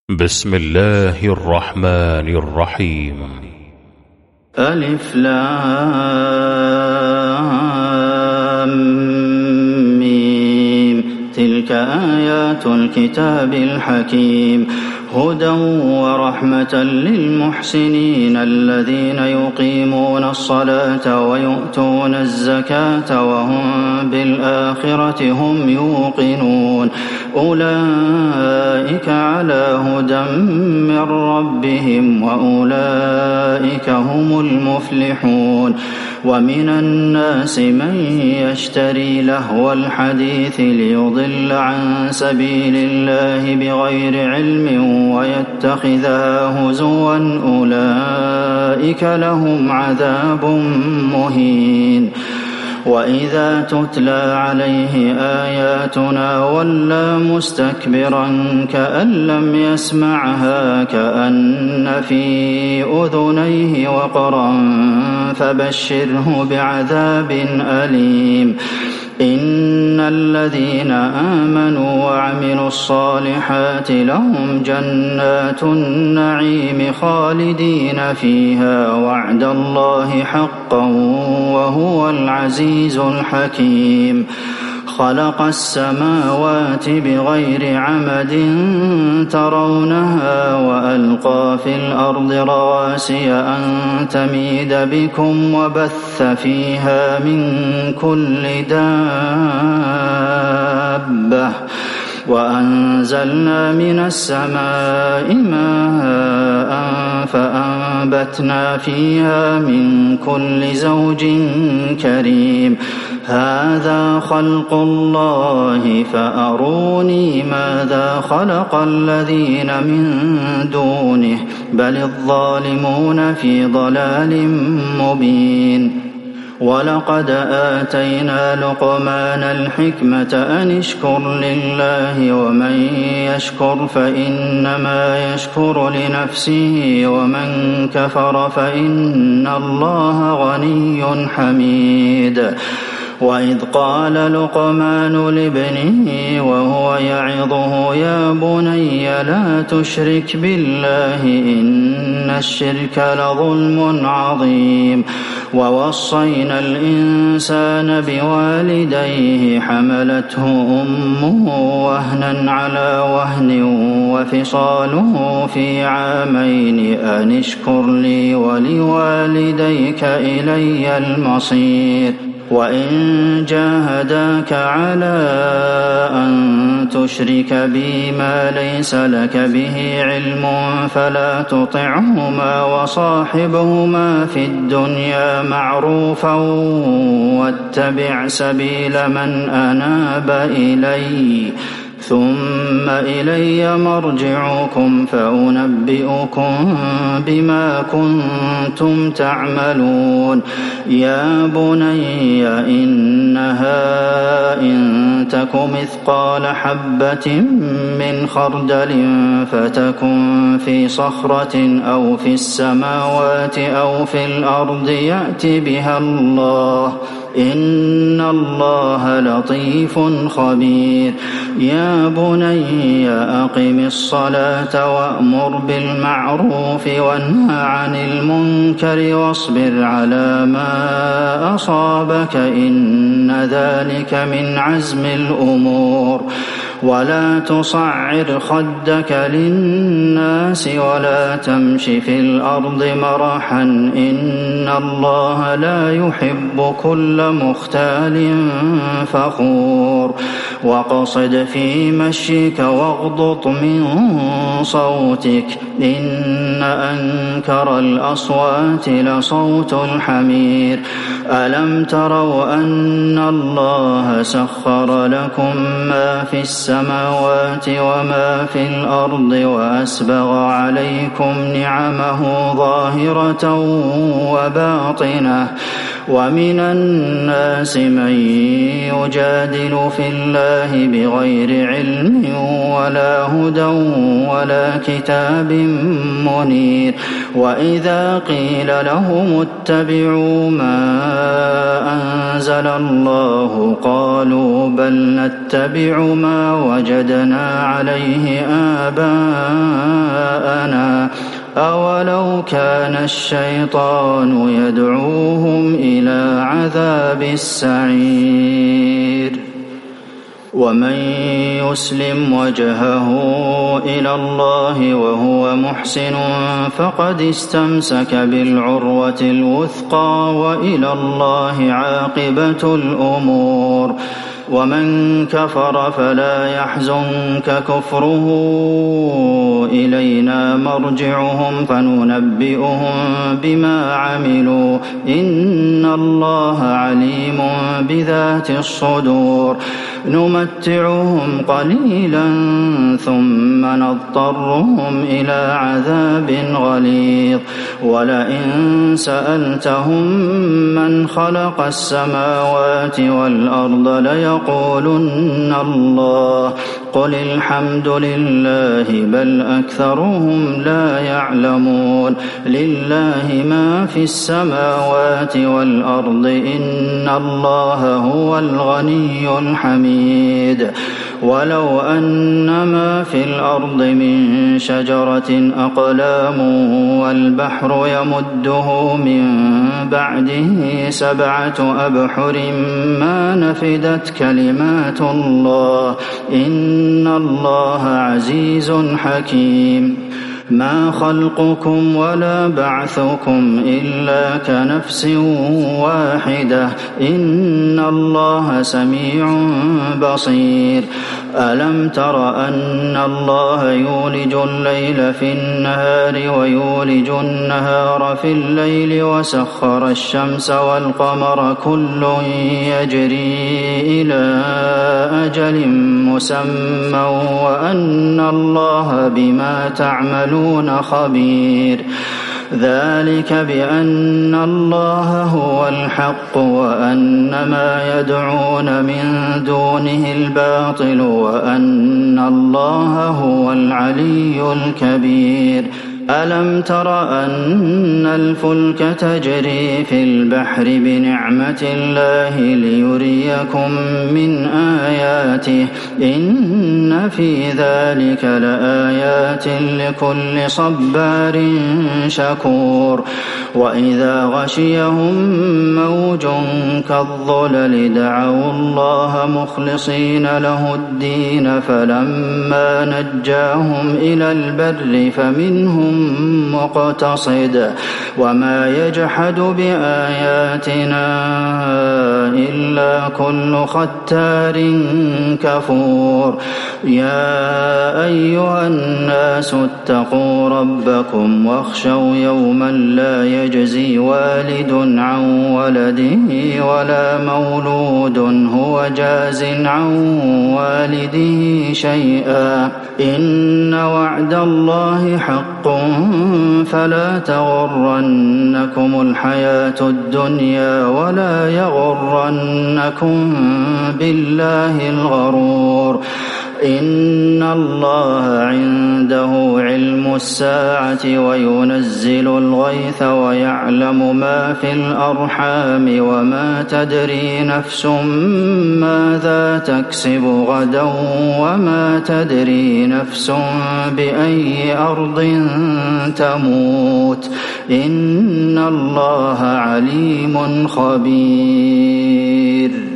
بسم الله الرحمن الرحيم. ألف لام ميم. تلك آيات الكتاب الحكيم، هدى ورحمة للمحسنين الذين يقيمون الصلاة ويؤتون الزكاة وهم بالآخرة هم يوقنون. أولئك على هدى من ربهم وأولئك هم المفلحون. ومن الناس من يشتري لهو الحديث ليضل عن سبيل الله بغير علم ويتخذها هزوا، أولئك لهم عذاب مهين. وإذا تتلى عليه آياتنا ولى مستكبرا كأن لم يسمعها كأن في أذنيه وقرا، فبشره بعذاب أليم. إن الذين آمنوا وعملوا الصالحات لهم جنات النعيم خالدين فيها، وعد الله حقا وهو العزيز الحكيم. خلق السماوات بغير عمد ترونها وألقى في الأرض رواسي أن تميد بكم وبث فيها من كل دابة، وأنزلنا من السماء ماء فأنبتنا فيها من كل زوج كريم. هذا خلق الله فأروني ماذا خلق الذين من دونه، بل الظالمون في ضلال مبين. ولقد آتينا لقمان الحكمة أن اشكر لله، ومن يشكر فإنما يشكر لنفسه، ومن كفر فإن الله غني حميد. وإذ قال لقمان لابنه وهو يعظه يا بني لا تشرك بالله إن الشرك لظلم عظيم. ووصينا الإنسان بوالديه حملته أمه وهنا على وهن وفصاله في عامين أن اشكر لي ولوالديك إلي المصير. وإن جاهداك على أن تشرك بي ما ليس لك به علم فلا تطعهما وصاحبهما في الدنيا معروفا واتبع سبيل من أناب إلي، ثم إلي مرجعكم فأنبئكم بما كنتم تعملون. يا بني إنها إن تك مثقال حبة من خردل فتكن في صخرة أو في السماوات أو في الأرض يأت بها الله، إن الله لطيف خبير. يا بني أقم الصلاة وأمر بالمعروف وانه عن المنكر واصبر على ما أصابك إن ذلك من عزم الأمور. ولا تصعر خدك للناس ولا تمش في الأرض مرحا إن الله لا يحب كل مختال فخور. واقصد في مشيك واغضض من صوتك إن أنكر الأصوات لصوت الحمير. ألم تروا أن الله سخر لكم ما في السماوات وما في الأرض وأسبغ عليكم نعمه ظاهرة وباطنة. ومن الناس من يجادل في الله الله بغير علم ولا هدى ولا كتاب منير. وإذا قيل لهم اتبعوا ما أنزل الله قالوا بل نتبع ما وجدنا عليه آباءنا أولو كان الشيطان يدعوهم إلى عذاب السعير. ومن يسلم وجهه إلى الله وهو محسن فقد استمسك بالعروة الوثقى وإلى الله عاقبة الأمور. ومن كفر فلا يحزنك كفره إلينا مرجعهم فننبئهم بما عملوا إن الله عليم بذات الصدور. نمتعهم قليلا ثم نضطرهم إلى عذاب غليظ. ولئن سألتهم من خلق السماوات والأرض ليقولن الله قل الحمد لله بل أكثرهم لا يعلمون. لله ما في السماوات والأرض إن الله هو الغني الحميد. ولو أن ما في الأرض من شجرة أقلام والبحر يمده من بعده 7 أبحر ما نفدت كلمات الله إن الله عزيز حكيم. ما خلقكم ولا بعثكم إلا كنفس واحدة إن الله سميع بصير. ألم تر أن الله يولج الليل في النهار ويولج النهار في الليل وسخر الشمس والقمر كل يجري إلى أجل مسمى وأن الله بما تعملون خبير. ذلك بأن الله هو الحق وأن ما يدعون من دونه الباطل وأن الله هو العلي الكبير. ألم تر أن الفلك تجري في البحر بنعمة الله ليريكم من آياته إن في ذلك لآيات لكل صبار شكور. وإذا غشيهم موج كالظلل دعوا الله مخلصين له الدين فلما نجاهم إلى البر فمنهم مقتصد وما يجحد بآياتنا إلا كل ختار كفور. يا أيها الناس اتقوا ربكم واخشوا يوما لا يجزي والد عن ولده ولا مولود هو جاز عن والده شيئا إن وعد الله حق فلا تغرنكم الحياة الدنيا ولا يغرنكم بالله الغرور. إن الله عنده علم الساعة وينزل الغيث ويعلم ما في الأرحام وما تدري نفس ماذا تكسب غدا وما تدري نفس بأي أرض تموت إن الله عليم خبير.